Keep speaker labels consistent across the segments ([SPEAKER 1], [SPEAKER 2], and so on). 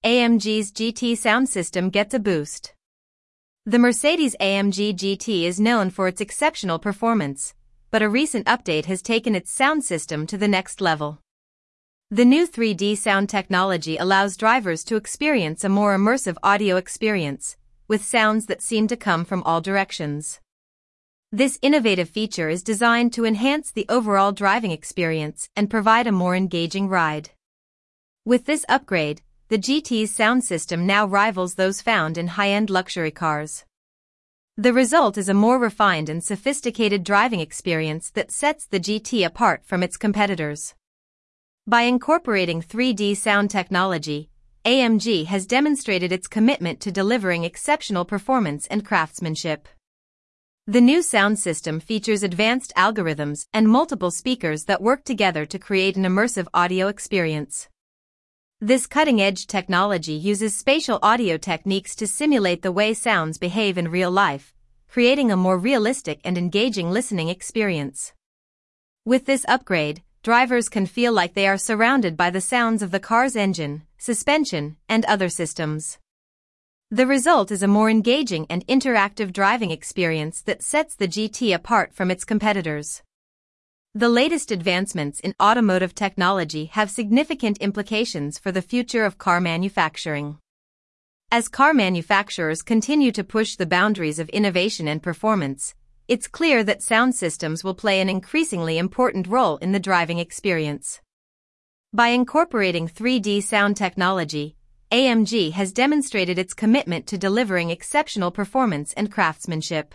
[SPEAKER 1] AMG's GT sound system gets a boost. The Mercedes-AMG GT is known for its exceptional performance, but a recent update has taken its sound system to the next level. The new 3D sound technology allows drivers to experience a more immersive audio experience, with sounds that seem to come from all directions. This innovative feature is designed to enhance the overall driving experience and provide a more engaging ride. With this upgrade, the GT's sound system now rivals those found in high-end luxury cars. The result is a more refined and sophisticated driving experience that sets the GT apart from its competitors. By incorporating 3D sound technology, AMG has demonstrated its commitment to delivering exceptional performance and craftsmanship. The new sound system features advanced algorithms and multiple speakers that work together to create an immersive audio experience. This cutting-edge technology uses spatial audio techniques to simulate the way sounds behave in real life, creating a more realistic and engaging listening experience. With this upgrade, drivers can feel like they are surrounded by the sounds of the car's engine, suspension, and other systems. The result is a more engaging and interactive driving experience that sets the GT apart from its competitors. The latest advancements in automotive technology have significant implications for the future of car manufacturing. As car manufacturers continue to push the boundaries of innovation and performance, it's clear that sound systems will play an increasingly important role in the driving experience. By incorporating 3D sound technology, AMG has demonstrated its commitment to delivering exceptional performance and craftsmanship.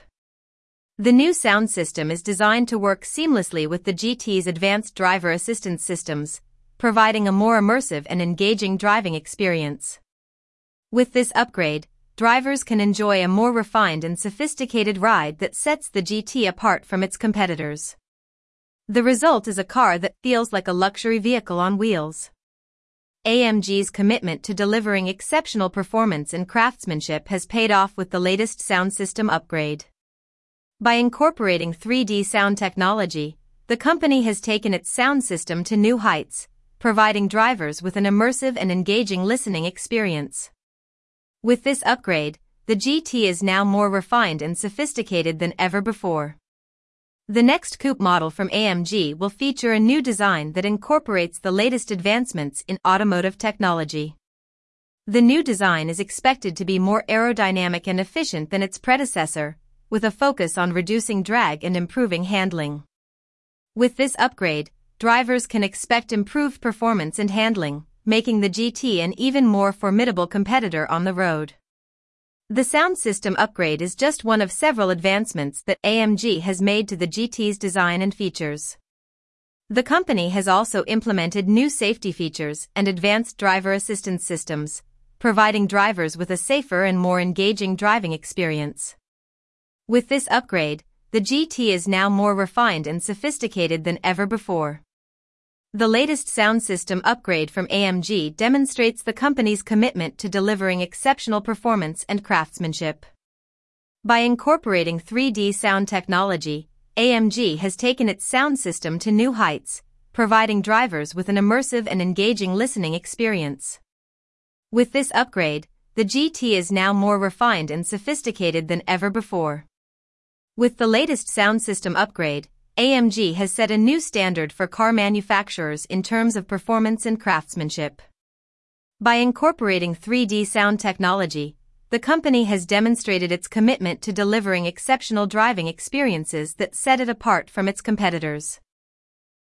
[SPEAKER 1] The new sound system is designed to work seamlessly with the GT's advanced driver assistance systems, providing a more immersive and engaging driving experience. With this upgrade, drivers can enjoy a more refined and sophisticated ride that sets the GT apart from its competitors. The result is a car that feels like a luxury vehicle on wheels. AMG's commitment to delivering exceptional performance and craftsmanship has paid off with the latest sound system upgrade. By incorporating 3D sound technology, the company has taken its sound system to new heights, providing drivers with an immersive and engaging listening experience. With this upgrade, the GT is now more refined and sophisticated than ever before. The next coupe model from AMG will feature a new design that incorporates the latest advancements in automotive technology. The new design is expected to be more aerodynamic and efficient than its predecessor, with a focus on reducing drag and improving handling. With this upgrade, drivers can expect improved performance and handling, making the GT an even more formidable competitor on the road. The sound system upgrade is just one of several advancements that AMG has made to the GT's design and features. The company has also implemented new safety features and advanced driver assistance systems, providing drivers with a safer and more engaging driving experience. With this upgrade, the GT is now more refined and sophisticated than ever before. The latest sound system upgrade from AMG demonstrates the company's commitment to delivering exceptional performance and craftsmanship. By incorporating 3D sound technology, AMG has taken its sound system to new heights, providing drivers with an immersive and engaging listening experience. With this upgrade, the GT is now more refined and sophisticated than ever before. With the latest sound system upgrade, AMG has set a new standard for car manufacturers in terms of performance and craftsmanship. By incorporating 3D sound technology, the company has demonstrated its commitment to delivering exceptional driving experiences that set it apart from its competitors.